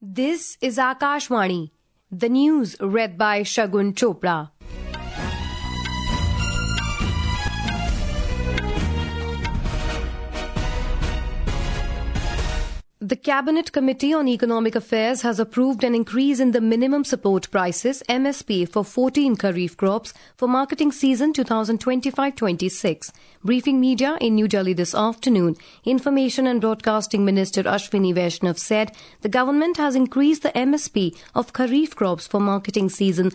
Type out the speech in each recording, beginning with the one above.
This is Akashvani, the news read by Shagun Chopra. The Cabinet Committee on Economic Affairs has approved an increase in the minimum support prices (MSP) for 14 kharif crops for marketing season 2025-26. Briefing media in New Delhi this afternoon, Information and Broadcasting Minister Ashwini Vaishnav said the government has increased the MSP of kharif crops for marketing season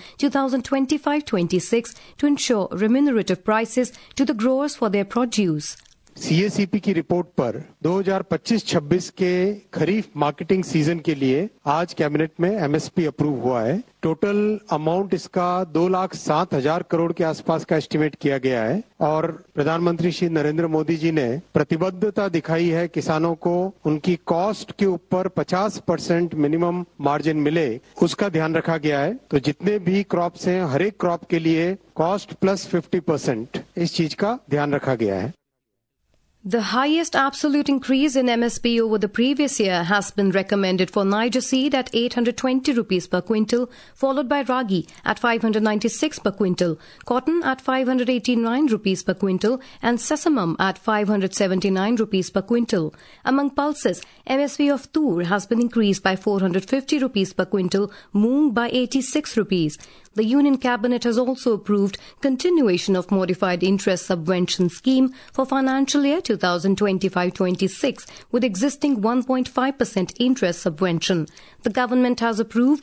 2025-26 to ensure remunerative prices to the growers for their produce. CACP की report पर 2025-26 के खरीफ marketing season के लिए आज cabinet में MSP approve हुआ है। Total amount इसका 2,07,000 करोड़ के आसपास का एस्टिमेट किया गया है और प्रधानमंत्री श्री नरेंद्र मोदी जी ने प्रतिबद्धता दिखाई है किसानों को उनकी कॉस्ट के ऊपर 50% मिनिमम मार्जिन मिले, उसका ध्यान रखा गया है। तो जितने भी क्रॉप्स हैं, हर एक क्रॉप के लिए कॉस्ट प्लस 50% इस चीज का ध्यान रखा गया है। The highest absolute increase in MSP over the previous year has been recommended for Niger seed at 820 rupees per quintal, followed by ragi at 596 per quintal, cotton at 589 rupees per quintal, and sesamum at 579 rupees per quintal. Among pulses, MSP of tur has been increased by 450 rupees per quintal, moong by 86 rupees. The Union Cabinet has also approved continuation of modified interest subvention scheme for financial year 2025-26 with existing 1.5% interest subvention. The government has approved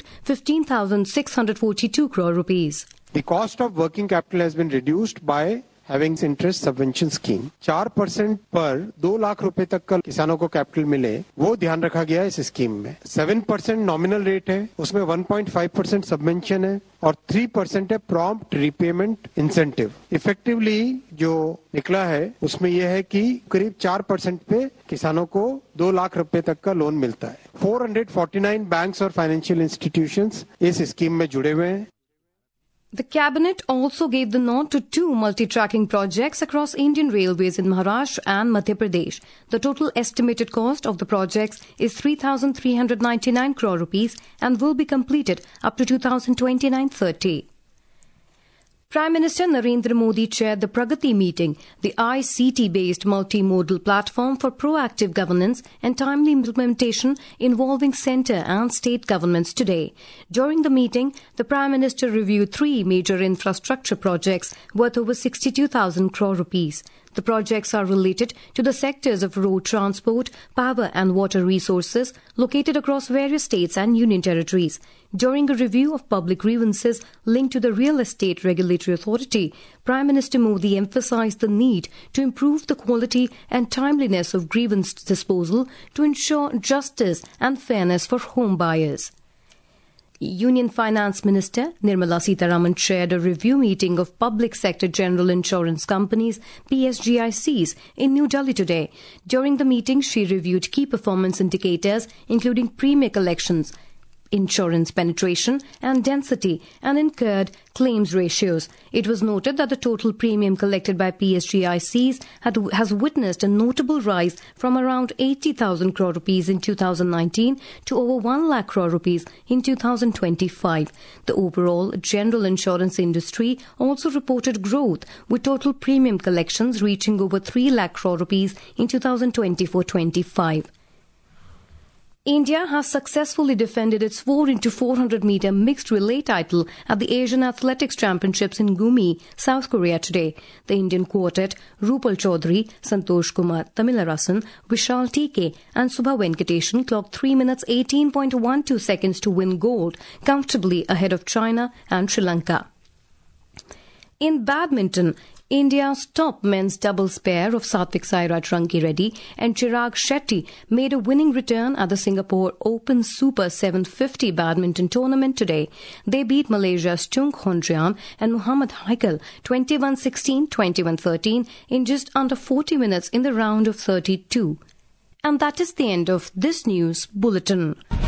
15,642 crore rupees. The cost of working capital has been reduced by having interest subvention scheme. 4% पर 2 लाख रुपए तक का किसानों को capital मिले, वो ध्यान रखा गया है इस स्कीम में। 7% नॉमिनल रेट है, उसमें 1.5% सबवेंशन है और 3% है प्रॉम्प्ट रीपेमेंट इंसेंटिव। इफेक्टिवली जो निकला है उसमें यह है कि करीब 4% पे किसानों को 2 लाख रुपए तक का लोन मिलता है। 449 बैंक्स और फाइनेंशियल इंस्टीट्यूशंस इस स्कीम में जुड़े हुए हैं। The Cabinet also gave the nod to 2 multi-tracking projects across Indian Railways in Maharashtra and Madhya Pradesh. The total estimated cost of the projects is 3,399 crore rupees and will be completed up to 2029-30. Prime Minister Narendra Modi chaired the Pragati meeting, the ICT-based multimodal platform for proactive governance and timely implementation involving centre and state governments today. During the meeting, the Prime Minister reviewed 3 major infrastructure projects worth over 62,000 crore rupees. The projects are related to the sectors of road transport, power and water resources located across various states and union territories. During a review of public grievances linked to the Real Estate Regulatory Authority, Prime Minister Modi emphasized the need to improve the quality and timeliness of grievance disposal to ensure justice and fairness for home buyers. Union Finance Minister Nirmala Sitharaman chaired a review meeting of Public Sector General Insurance Companies (PSGICs) in New Delhi today. During the meeting, she reviewed key performance indicators including premium collections, insurance penetration and density, and incurred claims ratios. It was noted that the total premium collected by PSGICs has witnessed a notable rise from around 80,000 crore rupees in 2019 to over 1 lakh crore rupees in 2025. The overall general insurance industry also reported growth, with total premium collections reaching over 3 lakh crore rupees in 2024-25. India has successfully defended its 4x400 meter mixed relay title at the Asian Athletics Championships in Gumi, South Korea today. The Indian quartet, Rupal Chaudhary, Santosh Kumar Tamilarasan, Vishal TK and Subha Venkateshan clocked 3 minutes 18.12 seconds to win gold, comfortably ahead of China and Sri Lanka. In badminton, India's top men's doubles pair of Satvik Sairaj Rankireddy and Chirag Shetty made a winning return at the Singapore Open Super 750 badminton tournament today. They beat Malaysia's Chung Hondrian and Muhammad Haikal 21-16, 21-13 in just under 40 minutes in the round of 32. And that is the end of this news bulletin.